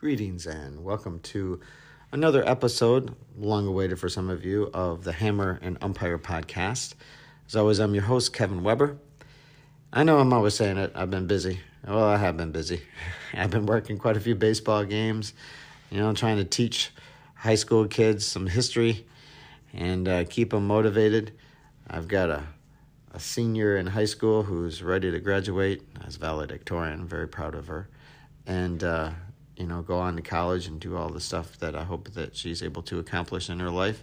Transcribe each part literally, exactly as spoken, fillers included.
Greetings and welcome to another episode, long awaited for some of you, of the Hammer and Umpire podcast. As always, I'm your host, Kevin Weber. I know I'm always saying it. I've been busy. Well, I have been busy. I've been working quite a few baseball games, you know, trying to teach high school kids some history and uh, keep them motivated. I've got a, a senior in high school who's ready to graduate as valedictorian. I'm very proud of her. And, uh, you know, go on to college and do all the stuff that I hope that she's able to accomplish in her life.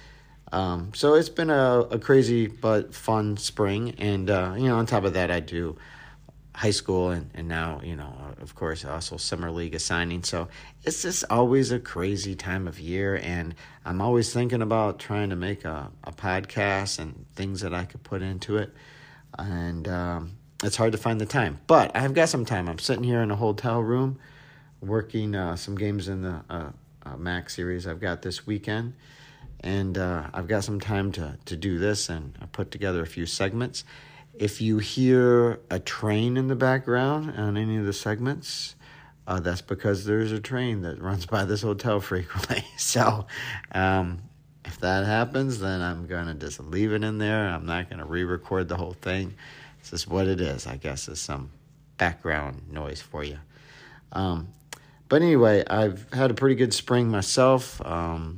Um, so it's been a, a crazy but fun spring. And, uh, you know, on top of that, I do high school and, and now, you know, of course, also summer league assigning. So it's just always a crazy time of year. And I'm always thinking about trying to make a, a podcast and things that I could put into it. And um, it's hard to find the time. But I've got some time. I'm sitting here in a hotel room working uh, some games in the uh, uh, Max series I've got this weekend. And uh, I've got some time to, to do this, and I put together a few segments. If you hear a train in the background on any of the segments, uh, that's because there's a train that runs by this hotel frequently. So um, if that happens, then I'm going to just leave it in there. I'm not going to re-record the whole thing. It's just what it is, I guess, is some background noise for you. Um, but anyway, I've had a pretty good spring myself. Um,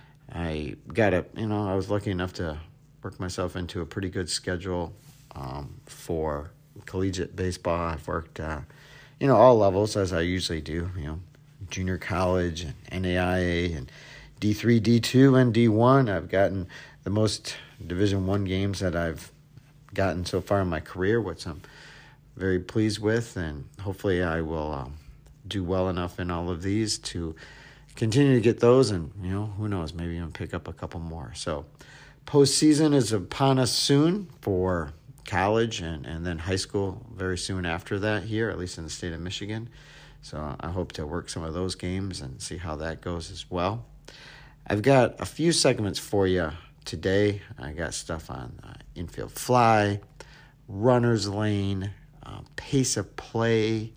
I got a, you know, I was lucky enough to work myself into a pretty good schedule um, for collegiate baseball. I've worked, uh, you know, all levels as I usually do, you know, junior college and N A I A and D three, D two, and D one. I've gotten the most Division One games that I've gotten so far in my career, which I'm very pleased with, and hopefully I will um, do well enough in all of these to continue to get those, and, you know, who knows, maybe even pick up a couple more. So postseason is upon us soon for college and, and then high school very soon after that here, at least in the state of Michigan. So I hope to work some of those games and see how that goes as well. I've got a few segments for you today. I got stuff on uh, infield fly, runner's lane, uh, pace of play,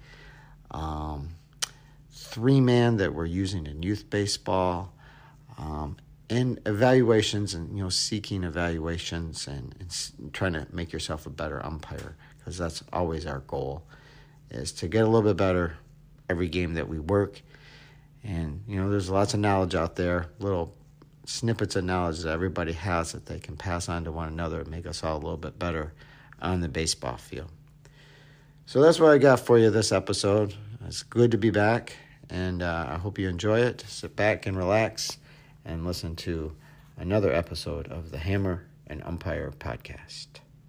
um, three-man that we're using in youth baseball, um, and evaluations and, you know, seeking evaluations and, and trying to make yourself a better umpire, because that's always our goal, is to get a little bit better every game that we work. And, you know, there's lots of knowledge out there, little snippets of knowledge that everybody has that they can pass on to one another and make us all a little bit better on the baseball field. So that's what I got for you this episode. It's good to be back, and uh, I hope you enjoy it. Sit back and relax and listen to another episode of the Hammer and Umpire podcast.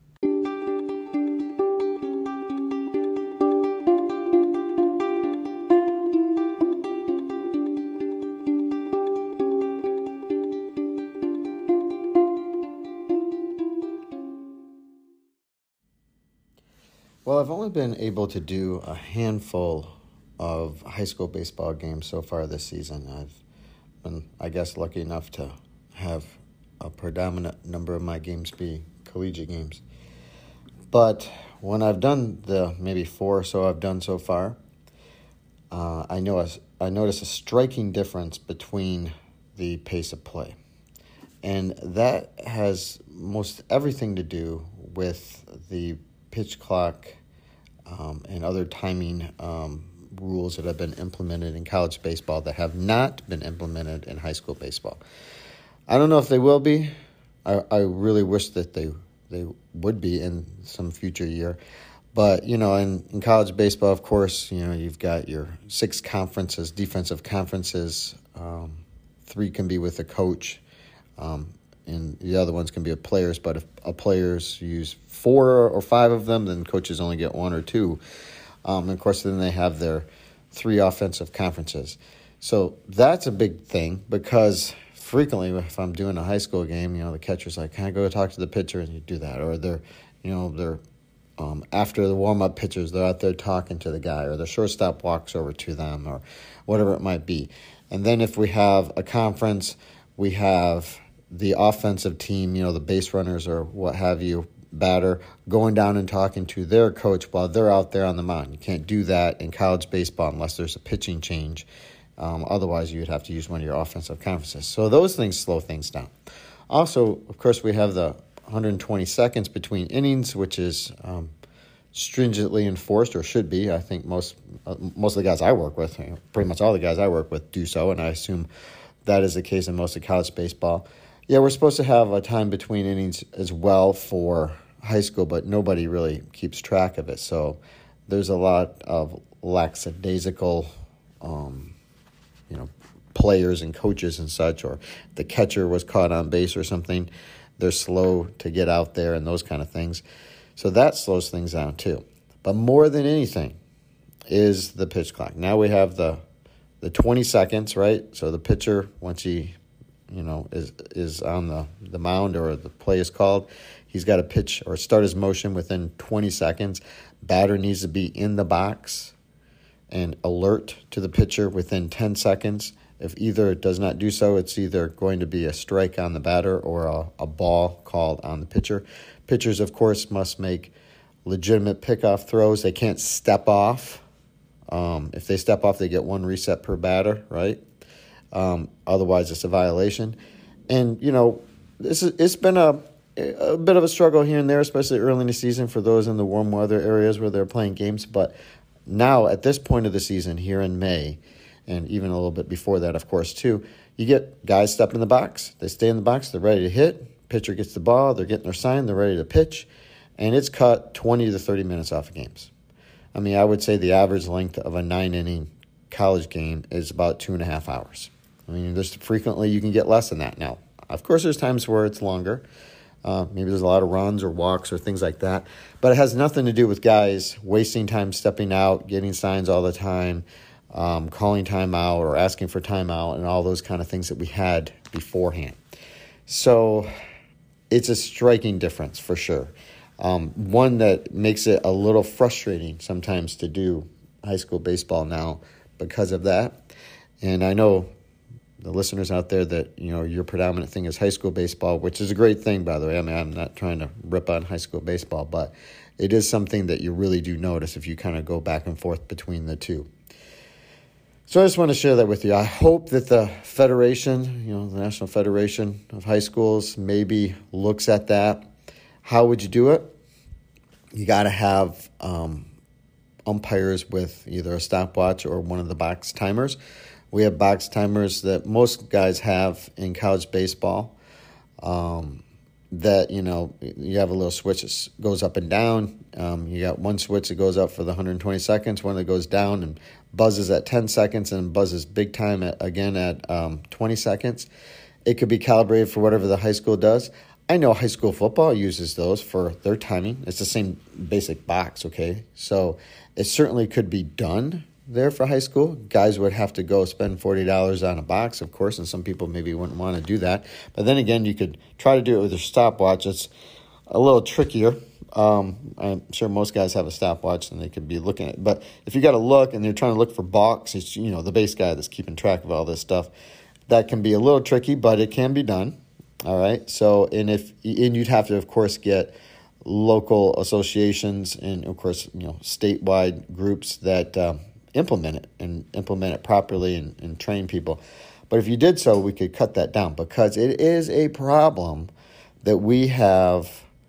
Well, I've only been able to do a handful of high school baseball games so far this season. I've been, I guess, lucky enough to have a predominant number of my games be collegiate games. But when I've done the maybe four or so I've done so far, uh, I know a, I notice a striking difference between the pace of play. And that has most everything to do with the pitch clock um, and other timing um, rules that have been implemented in college baseball that have not been implemented in high school baseball. I don't know if they will be. I, I really wish that they they would be in some future year. But, you know, in, in college baseball, of course, you know, you've got your six conferences, defensive conferences. Um, three can be with a coach. Um, and the other ones can be with players, but if a players use four or five of them, then coaches only get one or two. Um, and, of course, then they have their three offensive conferences. So that's a big thing, because frequently if I'm doing a high school game, you know, the catcher's like, can I go talk to the pitcher? And you do that. Or they're, you know, they're um, after the warm-up pitchers, they're out there talking to the guy, or the shortstop walks over to them, or whatever it might be. And then if we have a conference, we have the offensive team, you know, the base runners or what have you, batter, going down and talking to their coach while they're out there on the mound. You can't do that in college baseball unless there's a pitching change Um, otherwise, you'd have to use one of your offensive conferences. So those things slow things down. Also, of course, we have the one hundred twenty seconds between innings, which is um, stringently enforced, or should be. I think most uh, most of the guys I work with, you know, pretty much all the guys I work with do so, and I assume that is the case in most of college baseball. Yeah, we're supposed to have a time between innings as well for high school, but nobody really keeps track of it. So there's a lot of lackadaisical um, you know, players and coaches and such, or the catcher was caught on base or something, they're slow to get out there and those kind of things. So that slows things down too. But more than anything is the pitch clock. Now we have the the twenty seconds, right? So the pitcher, once he, you know, is is on the, the mound or the play is called, he's got to pitch or start his motion within twenty seconds. Batter needs to be in the box and alert to the pitcher within ten seconds. If either does not do so, it's either going to be a strike on the batter or a, a ball called on the pitcher. Pitchers, of course, must make legitimate pickoff throws. They can't step off. Um, if they step off, they get one reset per batter, right? Um, otherwise, it's a violation. And, you know, this is, it's been a, a bit of a struggle here and there, especially early in the season for those in the warm weather areas where they're playing games. But now, at this point of the season, here in May, and even a little bit before that, of course, too, you get guys step in the box. They stay in the box. They're ready to hit. Pitcher gets the ball. They're getting their sign. They're ready to pitch. And it's cut twenty to thirty minutes off of games. I mean, I would say the average length of a nine-inning college game is about two and a half hours. I mean, there's frequently you can get less than that now. Of course, there's times where it's longer. Uh, maybe there's a lot of runs or walks or things like that. But it has nothing to do with guys wasting time stepping out, getting signs all the time, um, calling timeout or asking for timeout, and all those kind of things that we had beforehand. So it's a striking difference for sure. Um, one that makes it a little frustrating sometimes to do high school baseball now because of that. And I know the listeners out there that, you know, your predominant thing is high school baseball, which is a great thing, by the way. I mean, I'm not trying to rip on high school baseball, but it is something that you really do notice if you kind of go back and forth between the two. So I just want to share that with you. I hope that the Federation, you know, the National Federation of High Schools maybe looks at that. How would you do it? You got to have um, umpires with either a stopwatch or one of the box timers. We have box timers that most guys have in college baseball um, that, you know, you have a little switch that goes up and down. Um, you got one switch that goes up for the one hundred twenty seconds, one that goes down and buzzes at ten seconds and buzzes big time at, again at um, twenty seconds. It could be calibrated for whatever the high school does. I know high school football uses those for their timing. It's the same basic box, okay? So it certainly could be done there for high school. Guys would have to go spend forty dollars on a box, of course, and some people maybe wouldn't want to do that. But then again, you could try to do it with your stopwatch. It's a little trickier. Um, I'm sure most guys have a stopwatch and they could be looking at it. But if you got to look and they're trying to look for balks, it's, you know, the base guy that's keeping track of all this stuff. That can be a little tricky, but it can be done. All right. So, and if, and you'd have to, of course, get local associations and, of course, you know, statewide groups that um, implement it and implement it properly and, and train people. But if you did so, we could cut that down because it is a problem that we have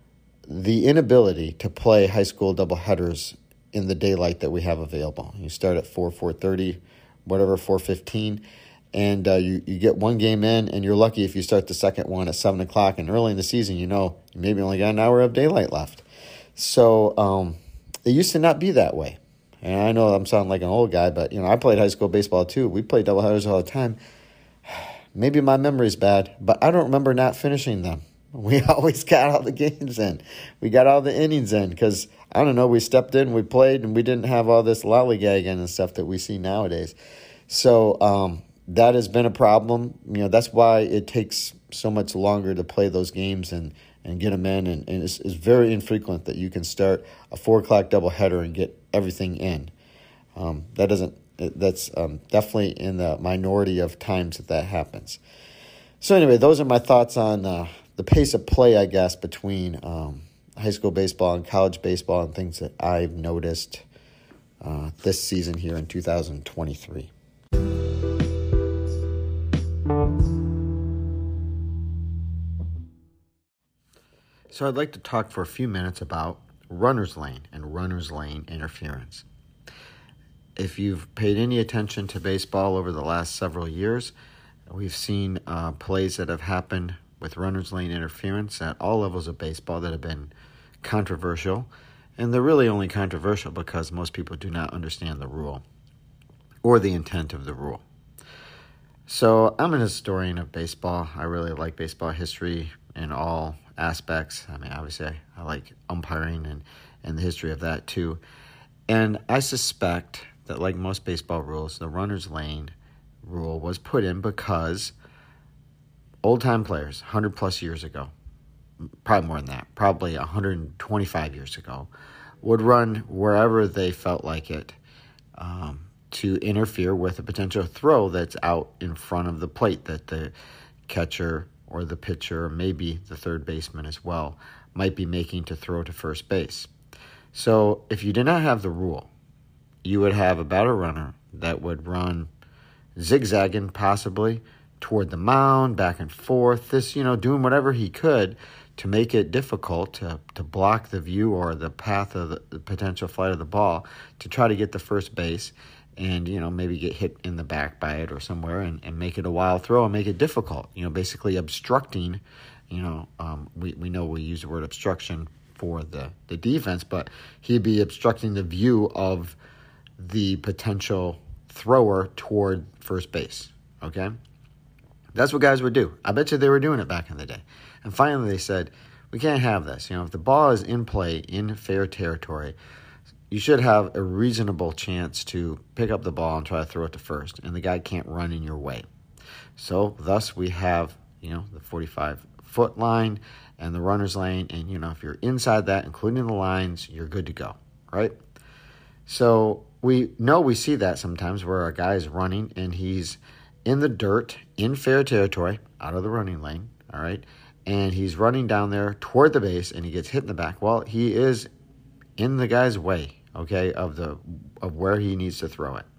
the inability to play high school doubleheaders in the daylight that we have available. You start at four, four thirty, whatever, four fifteen. And uh, you, you get one game in, and you're lucky if you start the second one at seven o'clock. And early in the season, you know, you maybe only got an hour of daylight left. So um, it used to not be that way. And I know I'm sounding like an old guy, but, you know, I played high school baseball too. We played doubleheaders all the time. Maybe my memory's bad, but I don't remember not finishing them. We always got all the games in. We got all the innings in because, I don't know, we stepped in, we played, and we didn't have all this lollygagging and stuff that we see nowadays. So, um, that has been a problem. You know, that's why it takes so much longer to play those games and, and get them in. And, and it's, it's very infrequent that you can start a four o'clock doubleheader and get everything in. Um, that doesn't. That's um, definitely in the minority of times that that happens. So anyway, those are my thoughts on uh, the pace of play, I guess, between um, high school baseball and college baseball and things that I've noticed uh, this season here in two thousand twenty-three. So I'd like to talk for a few minutes about runner's lane and runner's lane interference. If you've paid any attention to baseball over the last several years, we've seen uh, plays that have happened with runner's lane interference at all levels of baseball that have been controversial. And they're really only controversial because most people do not understand the rule or the intent of the rule. So I'm an historian of baseball. I really like baseball history in all aspects. I mean, obviously, I, I like umpiring and, and the history of that too. And I suspect that, like most baseball rules, the runner's lane rule was put in because old-time players, one hundred plus years ago, probably more than that, probably one hundred twenty-five years ago, would run wherever they felt like it um, to interfere with a potential throw that's out in front of the plate that the catcher or the pitcher, or maybe the third baseman as well, might be making to throw to first base. So if you did not have the rule, you would have a batter runner that would run zigzagging possibly toward the mound, back and forth, this, you know, doing whatever he could to make it difficult to, to block the view or the path of the, the potential flight of the ball to try to get to first base and, you know, maybe get hit in the back by it or somewhere and, and make it a wild throw and make it difficult, you know, basically obstructing, you know, um, we, we know we use the word obstruction for the, the defense, but he'd be obstructing the view of the potential thrower toward first base, okay? That's what guys would do. I bet you they were doing it back in the day. And finally they said, we can't have this. You know, if the ball is in play in fair territory, you should have a reasonable chance to pick up the ball and try to throw it to first, and the guy can't run in your way. So thus we have, you know, the forty-five foot line and the runner's lane, and, you know, if you're inside that, including the lines, you're good to go, right? So we know we see that sometimes where a guy is running and he's in the dirt, in fair territory, out of the running lane, all right, and he's running down there toward the base and he gets hit in the back. Well, he is in the guy's way, okay, of the of where he needs to throw it.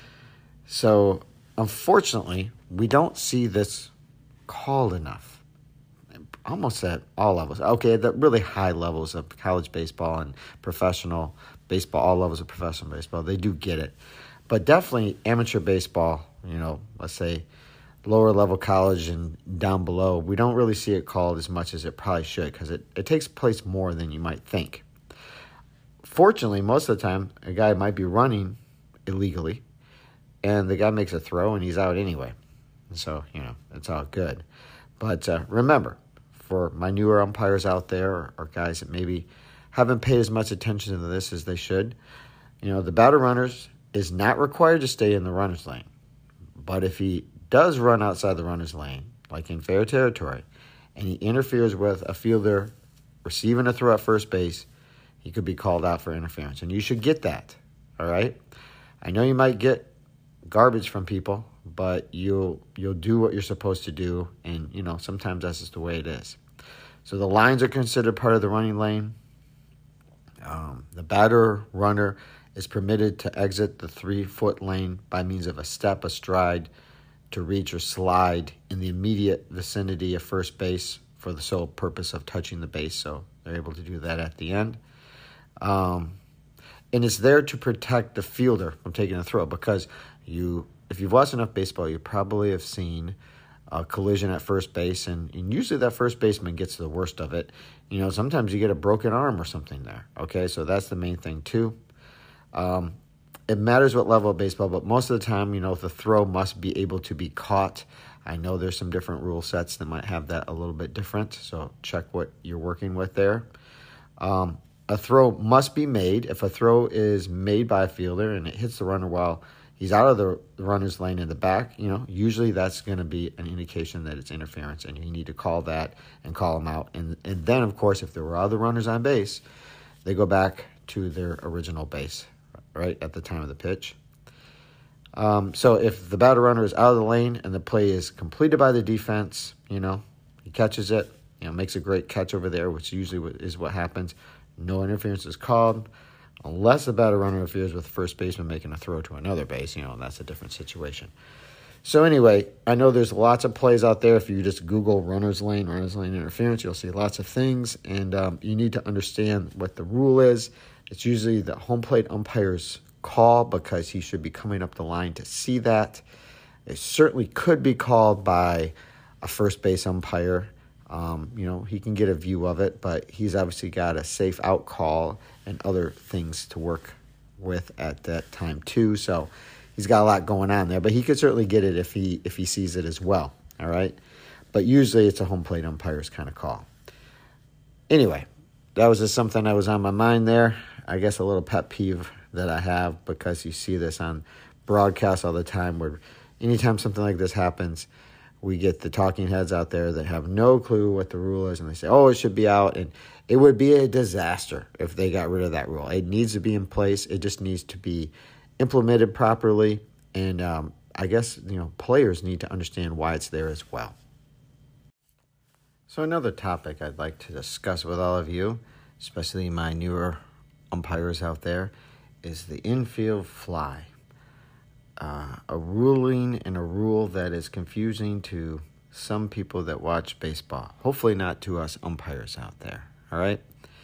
So, unfortunately, we don't see this called enough, almost at all levels. Okay, the really high levels of college baseball and professional baseball, all levels of professional baseball, they do get it. But definitely amateur baseball, you know, let's say lower level college and down below, we don't really see it called as much as it probably should because it, it takes place more than you might think. Fortunately, most of the time, a guy might be running illegally, and the guy makes a throw, and he's out anyway. So, you know, it's all good. But uh, remember, for my newer umpires out there, or, or guys that maybe haven't paid as much attention to this as they should, you know, the batter runners is not required to stay in the runner's lane. But if he does run outside the runner's lane, like in fair territory, and he interferes with a fielder receiving a throw at first base, he could be called out for interference. And you should get that, all right? I know you might get garbage from people, but you'll you'll do what you're supposed to do, and, you know, sometimes that's just the way it is. So the lines are considered part of the running lane. Um, the batter runner is permitted to exit the three-foot lane by means of a step, a stride, to reach or slide in the immediate vicinity of first base for the sole purpose of touching the base. So they're able to do that at the end. Um, and it's there to protect the fielder from taking a throw because you, if you've watched enough baseball, you probably have seen a collision at first base, and, and usually that first baseman gets the worst of it. You know, sometimes you get a broken arm or something there, okay? So that's the main thing too. Um, it matters what level of baseball, but most of the time, you know, the throw must be able to be caught. I know there's some different rule sets that might have that a little bit different, so check what you're working with there. Um, a throw must be made. If a throw is made by a fielder and it hits the runner while he's out of the runner's lane in the back, you know, usually that's going to be an indication that it's interference, and you need to call that and call them out. And, and then, of course, if there were other runners on base, they go back to their original base, right, at the time of the pitch. Um, so if the batter runner is out of the lane and the play is completed by the defense, you know, he catches it, you know, makes a great catch over there, which usually is what happens. No interference is called unless the batter runner interferes with the first baseman making a throw to another base, you know, and that's a different situation. So anyway, I know there's lots of plays out there. If you just Google runner's lane, runner's lane interference, you'll see lots of things. And um, you need to understand what the rule is. It's usually the home plate umpire's call because he should be coming up the line to see that. It certainly could be called by a first base umpire. Um, you know, he can get a view of it, but he's obviously got a safe out call and other things to work with at that time too. So he's got a lot going on there, but he could certainly get it if he if he sees it as well. All right, but usually it's a home plate umpire's kind of call. Anyway, that was just something that was on my mind there. I guess a little pet peeve that I have because you see this on broadcasts all the time where anytime something like this happens, we get the talking heads out there that have no clue what the rule is, and they say, oh, it should be out. And it would be a disaster if they got rid of that rule. It needs to be in place. It just needs to be implemented properly. And um, I guess, you know, players need to understand why it's there as well. So another topic I'd like to discuss with all of you, especially my newer umpires out there, is the infield fly. Uh, a ruling and a rule that is confusing to some people that watch baseball. Hopefully not to us umpires out there, all right?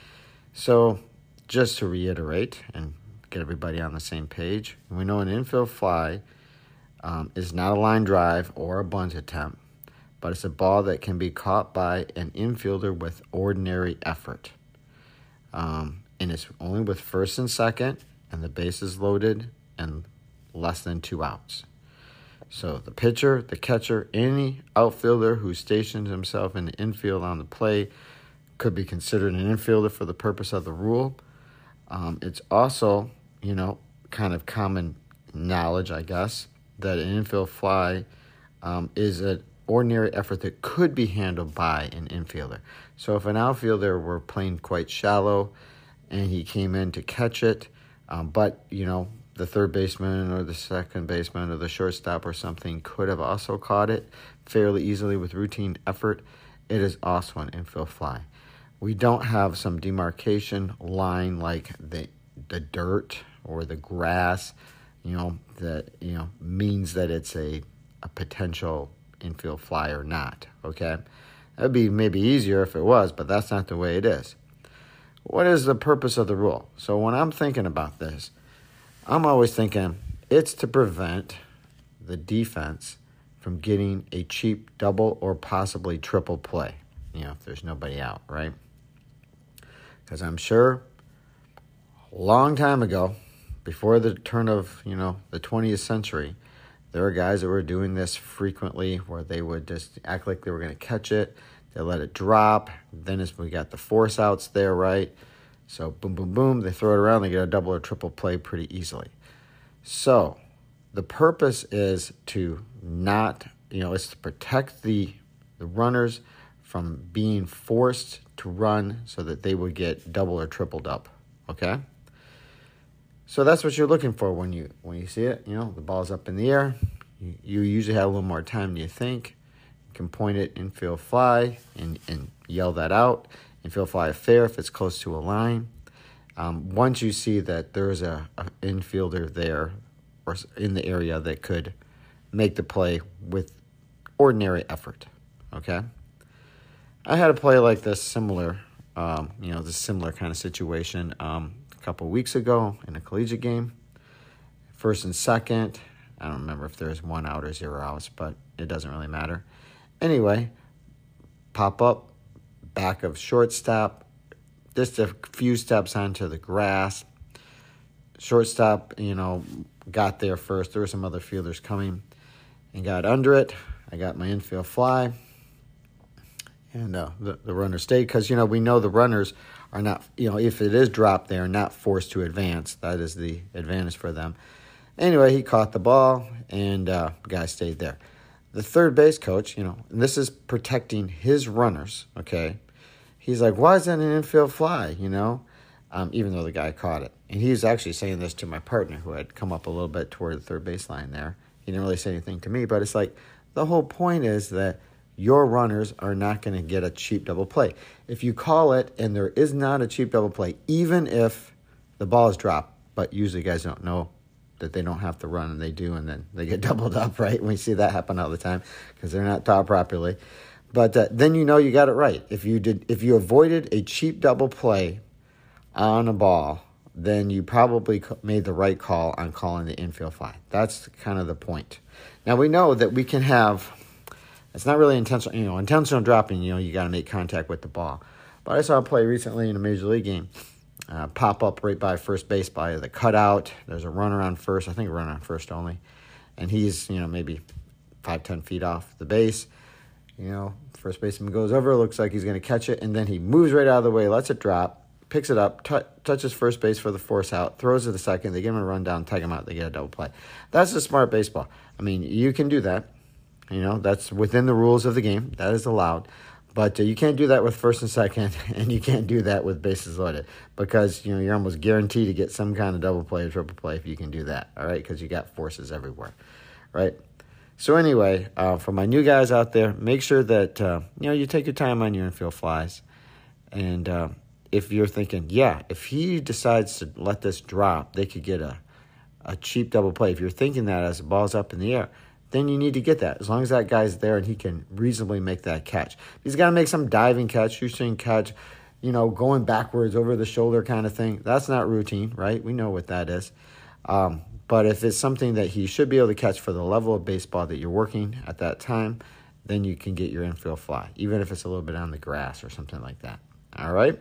So just to reiterate and get everybody on the same page, we know an infield fly um, is not a line drive or a bunt attempt, but it's a ball that can be caught by an infielder with ordinary effort. Um, and it's only with first and second, and the base is loaded and less than two outs. So the pitcher, the catcher, any outfielder who stations himself in the infield on the play could be considered an infielder for the purpose of the rule. Um, it's also, you know, kind of common knowledge, I guess, that an infield fly um, is an ordinary effort that could be handled by an infielder. So if an outfielder were playing quite shallow and he came in to catch it, um, but, you know, the third baseman or the second baseman or the shortstop or something could have also caught it fairly easily with routine effort, it is also an infield fly. We don't have some demarcation line like the the dirt or the grass, you know, that, you know, means that it's a, a potential infield fly or not, okay? That would be maybe easier if it was, but that's not the way it is. What is the purpose of the rule? So when I'm thinking about this, I'm always thinking it's to prevent the defense from getting a cheap double or possibly triple play, you know, if there's nobody out, right? Because I'm sure a long time ago, before the turn of, you know, the twentieth century, there were guys that were doing this frequently where they would just act like they were going to catch it. They let it drop. Then as we got the force outs there, right? So boom, boom, boom, they throw it around, they get a double or triple play pretty easily. So the purpose is to not, you know, it's to protect the, the runners from being forced to run so that they would get double or tripled up, okay? So that's what you're looking for when you when you see it. You know, the ball's up in the air. You, you usually have a little more time than you think. You can point it infield fly and, and yell that out. Infield fly fair if it's close to a line. Um, once you see that there's a, a infielder there or in the area that could make the play with ordinary effort, okay? I had a play like this similar, um, you know, this similar kind of situation um, a couple weeks ago in a collegiate game. First and second, I don't remember if there's one out or zero outs, but it doesn't really matter. Anyway, pop up, back of shortstop, just a few steps onto the grass. Shortstop, you know, got there first. There were some other fielders coming and got under it. I got my infield fly, and uh, the, the runner stayed because, you know, we know the runners are not, you know, if it is dropped, they are not forced to advance. That is the advantage for them. Anyway, he caught the ball, and uh, the guy stayed there. The third base coach, you know, and this is protecting his runners, okay? He's like, why is that an infield fly, you know, um, even though the guy caught it. And he's actually saying this to my partner who had come up a little bit toward the third baseline there. He didn't really say anything to me, but it's like the whole point is that your runners are not going to get a cheap double play. If you call it and there is not a cheap double play, even if the ball is dropped, but usually guys don't know that they don't have to run, and they do, and then they get doubled up, right? We see that happen all the time because they're not taught properly. But uh, then you know you got it right. If you did, if you avoided a cheap double play on a ball, then you probably made the right call on calling the infield fly. That's kind of the point. Now we know that we can have, it's not really intentional, you know, intentional dropping, you know, you got to make contact with the ball. But I saw a play recently in a Major League game, uh, pop up right by first base by the cutout. There's a runner on first, I think a runner on first only. And he's, you know, maybe five, ten feet off the base. You know, first baseman goes over, looks like he's going to catch it, and then he moves right out of the way, lets it drop, picks it up, t- touches first base for the force out, throws it to second, they give him a run down, tag him out, they get a double play. That's a smart baseball. I mean, you can do that. You know, that's within the rules of the game. That is allowed. But uh, you can't do that with first and second, and you can't do that with bases loaded because, you know, you're almost guaranteed to get some kind of double play or triple play if you can do that, all right, because you got forces everywhere, right? So anyway, uh, for my new guys out there, make sure that, uh, you know, you take your time on your infield flies. And uh, if you're thinking, yeah, if he decides to let this drop, they could get a, a cheap double play. If you're thinking that as the ball's up in the air, then you need to get that. As long as that guy's there and he can reasonably make that catch. He's got to make some diving catch, shoestring catch, you know, going backwards over the shoulder kind of thing. That's not routine, right? We know what that is. Um, but if it's something that he should be able to catch for the level of baseball that you're working at that time, then you can get your infield fly, even if it's a little bit on the grass or something like that. All right?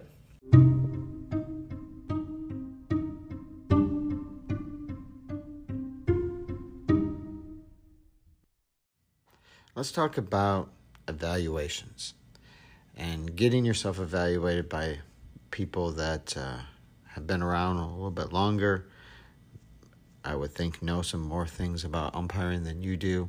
Let's talk about evaluations and getting yourself evaluated by people that uh, have been around a little bit longer. I would think know some more things about umpiring than you do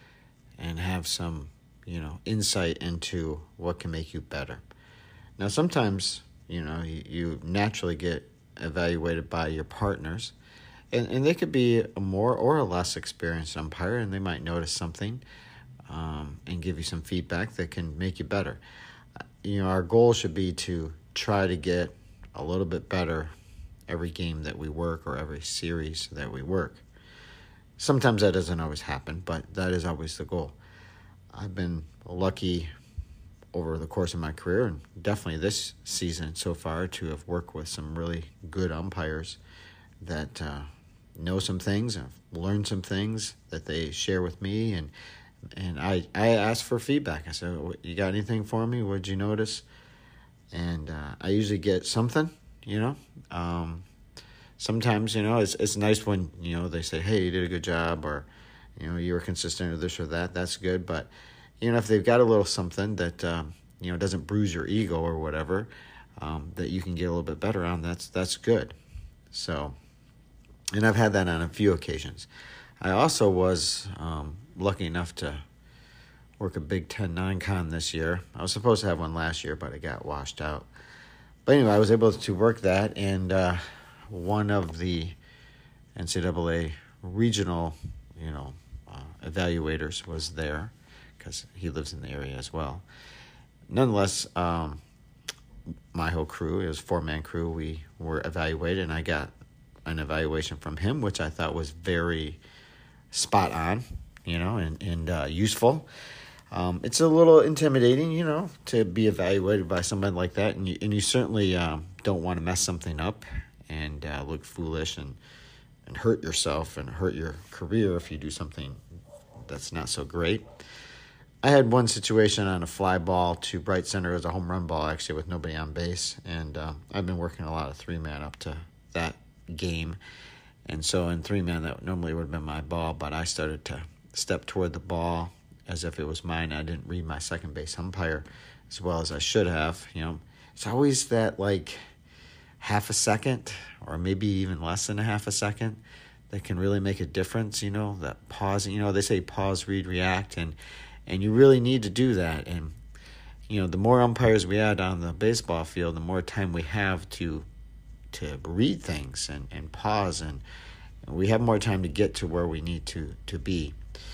and have some, you know, insight into what can make you better. Now, sometimes, you know, you, you naturally get evaluated by your partners, and, and they could be a more or a less experienced umpire, and they might notice something um, and give you some feedback that can make you better. You know, our goal should be to try to get a little bit better every game that we work or every series that we work. Sometimes that doesn't always happen, but that is always the goal. I've been lucky over the course of my career, and definitely this season so far, to have worked with some really good umpires that uh, know some things, and learned some things that they share with me, and and I, I ask for feedback. I said, you got anything for me? What did you notice? And uh, I usually get something, you know. Um, sometimes, you know, it's it's nice when, you know, they say, hey, you did a good job, or, you know, you were consistent or this or that. That's good. But, you know, if they've got a little something that, um, you know, doesn't bruise your ego or whatever, um, that you can get a little bit better on, that's that's good. So, and I've had that on a few occasions. I also was um, lucky enough to work a Big Ten non-con this year. I was supposed to have one last year, but it got washed out. But anyway, I was able to work that, and uh, one of the N C double A regional, you know, uh, evaluators was there because he lives in the area as well. Nonetheless, um, my whole crew, it was a four-man crew, we were evaluated, and I got an evaluation from him, which I thought was very spot on, you know, and, and uh, useful. Um, it's a little intimidating, you know, to be evaluated by somebody like that, and you, and you certainly um, don't want to mess something up and uh, look foolish and, and hurt yourself and hurt your career if you do something that's not so great. I had one situation on a fly ball to right center as a home run ball, actually, with nobody on base, and uh, I've been working a lot of three-man up to that game, and so in three-man, that normally would have been my ball, but I started to step toward the ball as if it was mine. I didn't read my second base umpire as well as I should have. You know, it's always that like half a second or maybe even less than a half a second that can really make a difference. You know, that pause. You know, they say pause, read, react, and and you really need to do that. And you know, the more umpires we add on the baseball field, the more time we have to to read things and, and pause, and, and we have more time to get to where we need to to be.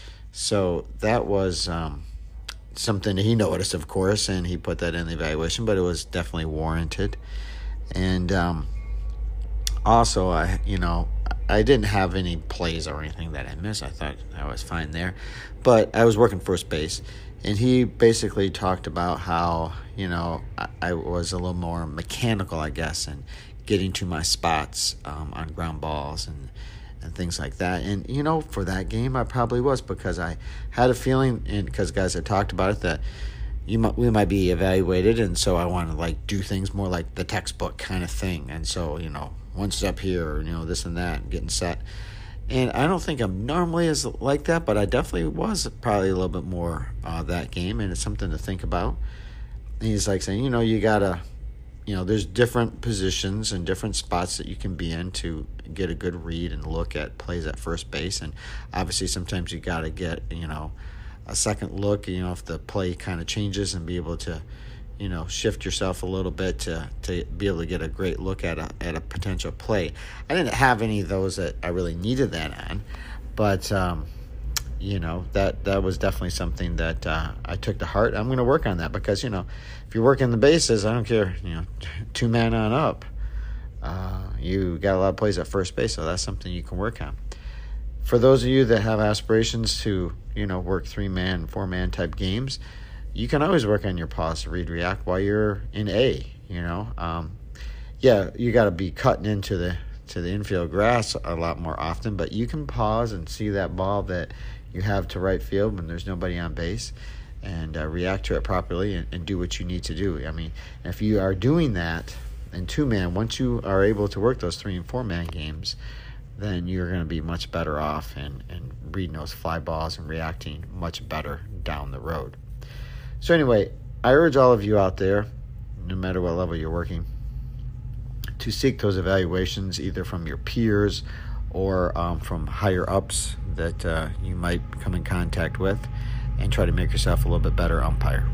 So that was um, something that he noticed, of course, and he put that in the evaluation, but it was definitely warranted. And um, also, I, you know, I didn't have any plays or anything that I missed. I thought I was fine there. But I was working first base, and he basically talked about how, you know, I, I was a little more mechanical, I guess, and getting to my spots um, on ground balls and, and things like that. And, you know, for that game, I probably was, because I had a feeling, and because guys had talked about it, that you might, we might be evaluated, and so I want to, like, do things more like the textbook kind of thing. And so, you know, one step here, or, you know, this and that, and getting set. And I don't think I'm normally as like that, but I definitely was probably a little bit more uh, that game, and it's something to think about. And he's like saying, you know, you got to, you know, there's different positions and different spots that you can be in to get a good read and look at plays at first base. And obviously sometimes you got to get, you know, a second look, you know, if the play kind of changes, and be able to, you know, shift yourself a little bit to, to be able to get a great look at a at a potential play. I didn't have any of those that I really needed that on, but, um, you know, that, that was definitely something that uh, I took to heart. I'm going to work on that, because, you know, if you're working the bases, I don't care, you know, two man on up, uh, you got a lot of plays at first base, so that's something you can work on. For those of you that have aspirations to, you know, work three-man, four-man type games, you can always work on your pause, read, react while you're in A, you know. Um, yeah, you got to be cutting into the to the infield grass a lot more often, but you can pause and see that ball that you have to right field when there's nobody on base, and uh, react to it properly, and, and do what you need to do. I mean, if you are doing that in two-man, once you are able to work those three- and four-man games, then you're going to be much better off and, and reading those fly balls and reacting much better down the road. So anyway, I urge all of you out there, no matter what level you're working, to seek those evaluations either from your peers or um, from higher ups that uh, you might come in contact with, and try to make yourself a little bit better umpire.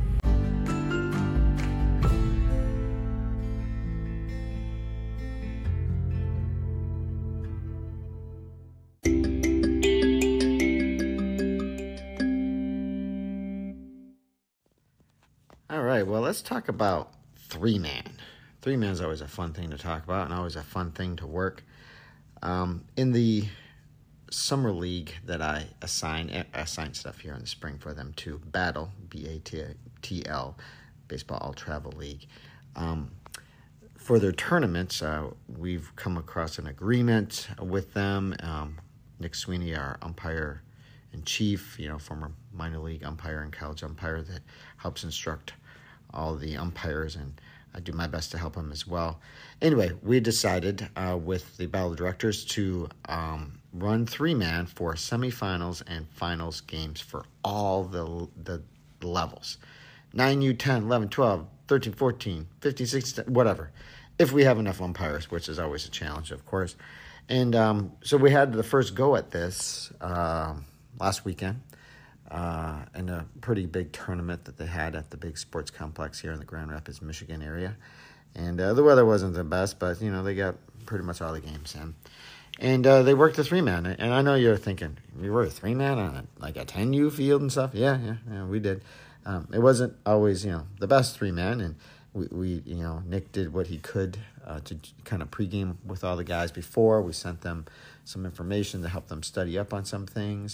All right, well, let's talk about three-man. Three-man is always a fun thing to talk about, and always a fun thing to work. Um, in the summer league that I assign, I assign stuff here in the spring for them to battle, B A T L, Baseball All Travel League. Um, for their tournaments, uh, we've come across an agreement with them. Um, Nick Sweeney, our umpire in chief, you know, former minor league umpire and college umpire that helps instruct all the umpires, and I do my best to help him as well. Anyway, we decided uh, with the battle directors to um, run three-man for semifinals and finals games for all the the levels. nine U, ten, eleven, twelve, thirteen, fourteen, fifteen, sixteen, whatever. If we have enough umpires, which is always a challenge, of course. And um, so we had the first go at this uh, last weekend. Uh, in a pretty big tournament that they had at the big sports complex here in the Grand Rapids, Michigan area. And uh, the weather wasn't the best, but, you know, they got pretty much all the games in. And uh, they worked a three-man. And I know you're thinking, we were a three-man on a, like a ten U field and stuff? Yeah, yeah, yeah, we did. Um, it wasn't always, you know, the best three-man. And we, we, you know, Nick did what he could uh, to kind of pregame with all the guys before. We sent them some information to help them study up on some things.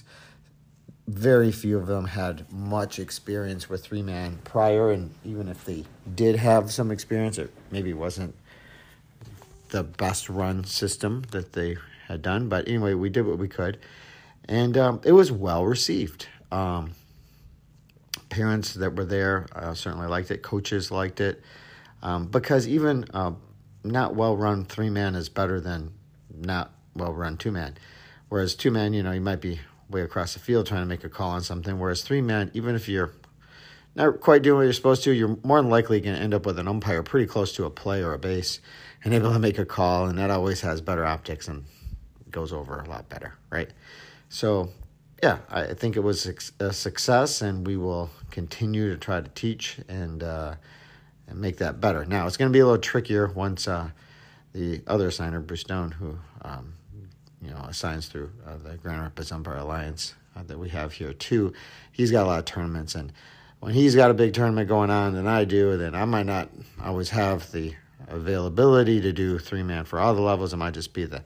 Very few of them had much experience with three-man prior, and even if they did have some experience, it maybe wasn't the best run system that they had done. But anyway, we did what we could, and um, it was well received. Um, parents that were there uh, certainly liked it. Coaches liked it, um, because even uh, not well-run three-man is better than not well-run two-man. Whereas two-man, you know, you might be way across the field trying to make a call on something, whereas three-man, even if you're not quite doing what you're supposed to, you're more than likely going to end up with an umpire pretty close to a play or a base and able to make a call, and that always has better optics and goes over a lot better, right? So, yeah, I think it was a success, and we will continue to try to teach and, uh, and make that better. Now, it's going to be a little trickier once uh, the other assigner, Bruce Stone, who um, you know, assigns through uh, the Grand Rapids Umpire Alliance uh, that we have here too. He's got a lot of tournaments, and when he's got a big tournament going on than I do, then I might not always have the availability to do three-man for all the levels. It might just be the,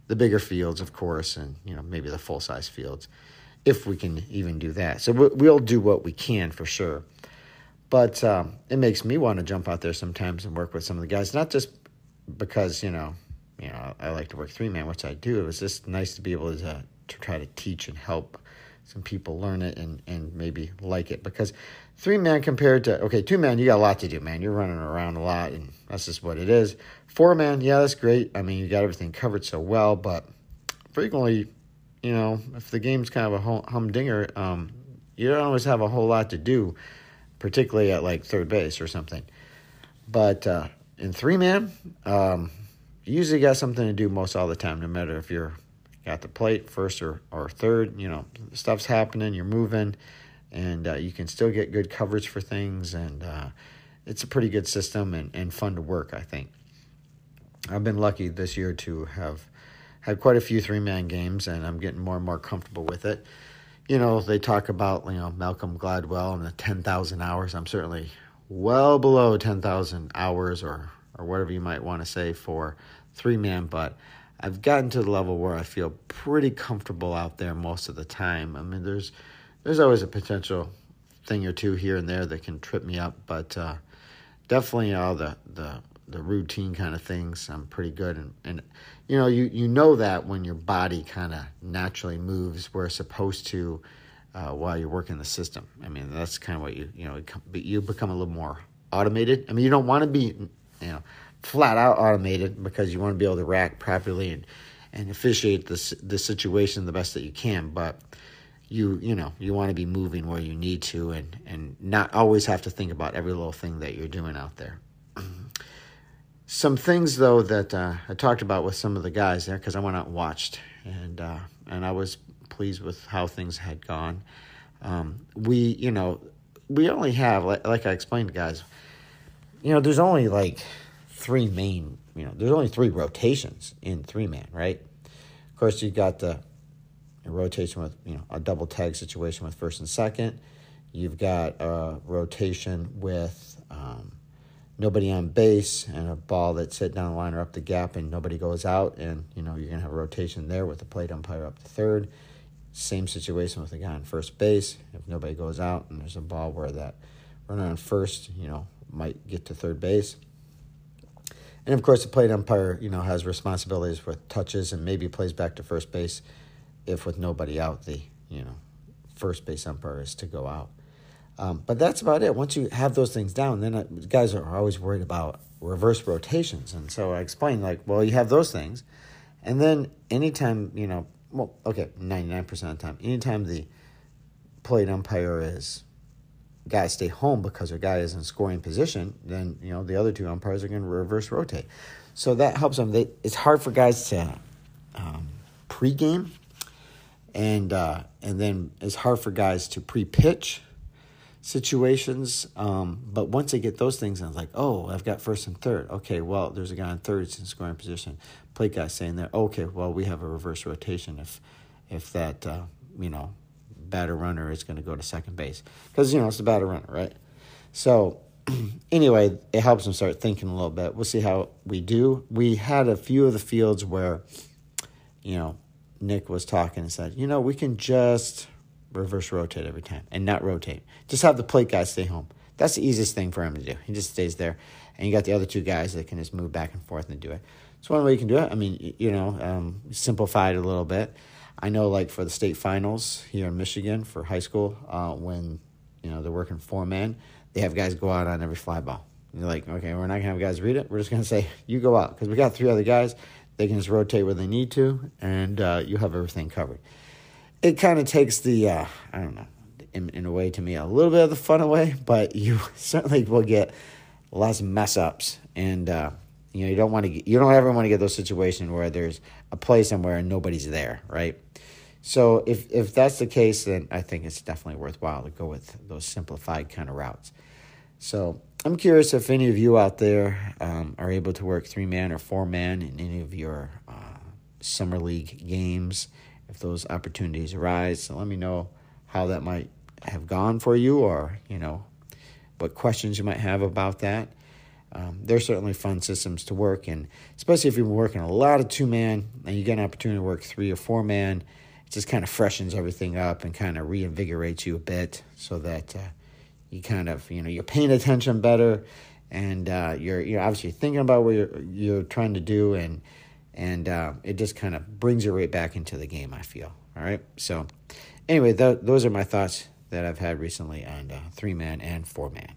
the bigger fields, of course, and, you know, maybe the full-size fields, if we can even do that. So we'll do what we can for sure. But um, it makes me want to jump out there sometimes and work with some of the guys, not just because, you know, you know, I like to work three-man, which I do. It was just nice to be able to, to try to teach and help some people learn it and, and maybe like it. Because three-man compared to, okay, two-man, you got a lot to do, man. You're running around a lot, and that's just what it is. Four-man, yeah, that's great. I mean, you got everything covered so well, but frequently, you know, if the game's kind of a humdinger, um, you don't always have a whole lot to do, particularly at, like, third base or something. But uh, in three-man, um, you usually got something to do most all the time, no matter if you're at the plate, first or, or third. You know, stuff's happening, you're moving, and uh, you can still get good coverage for things, and uh, it's a pretty good system and, and fun to work, I think. I've been lucky this year to have had quite a few three-man games, and I'm getting more and more comfortable with it. You know, they talk about, you know, Malcolm Gladwell and the ten thousand hours. I'm certainly well below ten thousand hours or, or whatever you might want to say for three-man, but I've gotten to the level where I feel pretty comfortable out there most of the time. I mean, there's there's always a potential thing or two here and there that can trip me up, but uh, definitely all the, the the routine kind of things, I'm pretty good. And, and you know, you, you know that when your body kind of naturally moves where it's supposed to uh, while you're working the system. I mean, that's kind of what you, you know, you become a little more automated. I mean, you don't want to be, you know, flat out automated because you want to be able to react properly and, and officiate this the situation the best that you can. But you, you know, you want to be moving where you need to and, and not always have to think about every little thing that you're doing out there. Some things, though, that uh, I talked about with some of the guys there, because I went out and watched, and uh, and I was pleased with how things had gone. Um, we, you know, we only have, like, like I explained to guys, you know, there's only like three main, you know, there's only three rotations in three-man, right? Of course, you got the rotation with, you know, a double tag situation with first and second. You've got a rotation with um, nobody on base and a ball that's hit down the line or up the gap and nobody goes out, and, you know, you're going to have a rotation there with the plate umpire up to third. Same situation with the guy on first base. If nobody goes out and there's a ball where that runner on first, you know, might get to third base. And, of course, the plate umpire, you know, has responsibilities with touches and maybe plays back to first base if with nobody out, the, you know, first base umpire is to go out. Um, but that's about it. Once you have those things down, then uh, guys are always worried about reverse rotations. And so I explained, like, well, you have those things. And then anytime, you know, well, okay, ninety-nine percent of the time, anytime the plate umpire is, guys stay home because their guy is in scoring position, then, you know, the other two umpires are going to reverse rotate. So that helps them. They, it's hard for guys to um, pregame, and uh, and then it's hard for guys to pre-pitch situations, um, but once they get those things, it's like, oh, I've got first and third. Okay, well, there's a guy on third, it's in scoring position. Plate guy saying there, okay, well, we have a reverse rotation if if that, uh, you know, batter runner is going to go to second base. Because, you know, it's the batter runner, right? So, anyway, it helps them start thinking a little bit. We'll see how we do. We had a few of the fields where, you know, Nick was talking and said, you know, we can just reverse rotate every time and not rotate. Just have the plate guy stay home. That's the easiest thing for him to do. He just stays there. And you got the other two guys that can just move back and forth and do it. It's one way you can do it. I mean, you know, um, simplify it a little bit. I know, like, for the state finals here in Michigan for high school, uh, when, you know, they're working four-man, they have guys go out on every fly ball. And they're like, okay, we're not going to have guys read it. We're just going to say, you go out. Because we got three other guys. They can just rotate where they need to, and uh, you have everything covered. It kind of takes the, uh, I don't know, in, in a way, to me, a little bit of the fun away, but you certainly will get lots of mess-ups. And, uh, you know, you don't want to get, you don't ever want to get those situations where there's a play somewhere and nobody's there, right? So if, if that's the case, then I think it's definitely worthwhile to go with those simplified kind of routes. So I'm curious if any of you out there um, are able to work three-man or four-man in any of your uh, summer league games, if those opportunities arise. So let me know how that might have gone for you, or, you know, what questions you might have about that. Um, they're certainly fun systems to work, and especially if you're working a lot of two-man and you get an opportunity to work three or four-man, it just kind of freshens everything up and kind of reinvigorates you a bit so that uh, you kind of, you know, you're paying attention better, and uh, you're you're obviously thinking about what you're, you're trying to do, and and uh, it just kind of brings you right back into the game, I feel. All right? So anyway, th- those are my thoughts that I've had recently on uh, three-man and four-man.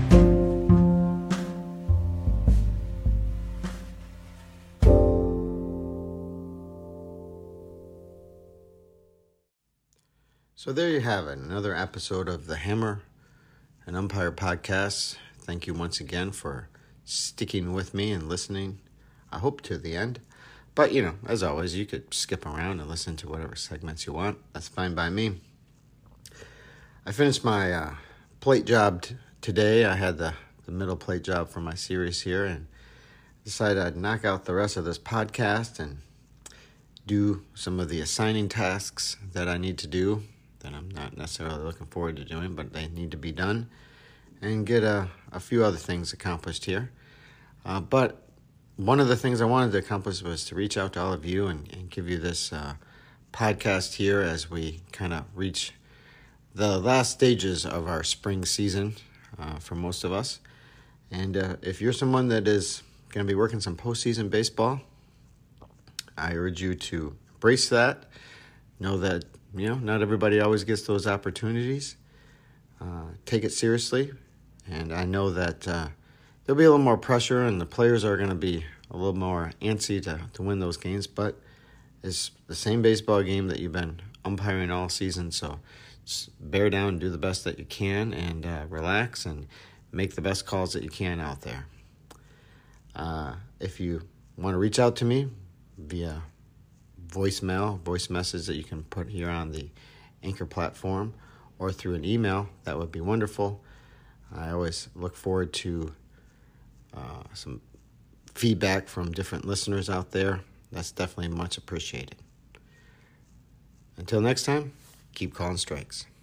So there you have it, another episode of the Hammer and Umpire Podcast. Thank you once again for sticking with me and listening, I hope, to the end. But, you know, as always, you could skip around and listen to whatever segments you want. That's fine by me. I finished my uh, plate job t- today. I had the, the middle plate job for my series here, and decided I'd knock out the rest of this podcast and do some of the assigning tasks that I need to do that I'm not necessarily looking forward to doing, but they need to be done, and get a, a few other things accomplished here. Uh, but one of the things I wanted to accomplish was to reach out to all of you and, and give you this uh, podcast here as we kind of reach the last stages of our spring season uh, for most of us. And uh, if you're someone that is going to be working some postseason baseball, I urge you to embrace that. Know that, you know, not everybody always gets those opportunities. Uh, take it seriously. And I know that uh, there'll be a little more pressure, and the players are going to be a little more antsy to, to win those games. But it's the same baseball game that you've been umpiring all season. So just bear down and do the best that you can, and uh, relax and make the best calls that you can out there. Uh, if you want to reach out to me via voicemail, voice message that you can put here on the Anchor platform, or through an email, that would be wonderful. I always look forward to uh, some feedback from different listeners out there. That's definitely much appreciated. Until next time, keep calling strikes.